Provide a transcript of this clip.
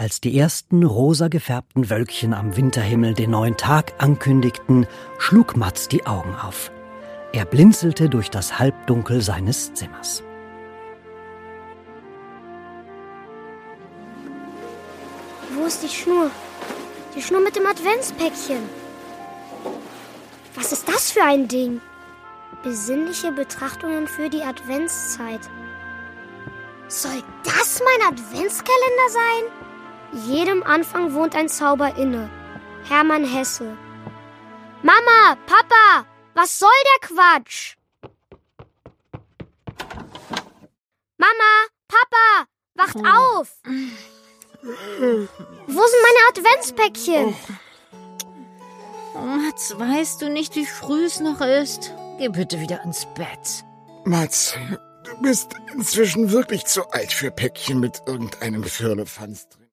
Als die ersten rosa gefärbten Wölkchen am Winterhimmel den neuen Tag ankündigten, schlug Mats die Augen auf. Er blinzelte durch das Halbdunkel seines Zimmers. Wo ist die Schnur? Die Schnur mit dem Adventspäckchen. Was ist das für ein Ding? Besinnliche Betrachtungen für die Adventszeit. Soll das mein Adventskalender sein? Jedem Anfang wohnt ein Zauber inne. Hermann Hesse. Mama, Papa, was soll der Quatsch? Mama, Papa, wacht auf! Wo sind meine Adventspäckchen? Mats, weißt du nicht, wie früh es noch ist? Geh bitte wieder ins Bett. Mats, du bist inzwischen wirklich zu alt für Päckchen mit irgendeinem Firlefanz drin.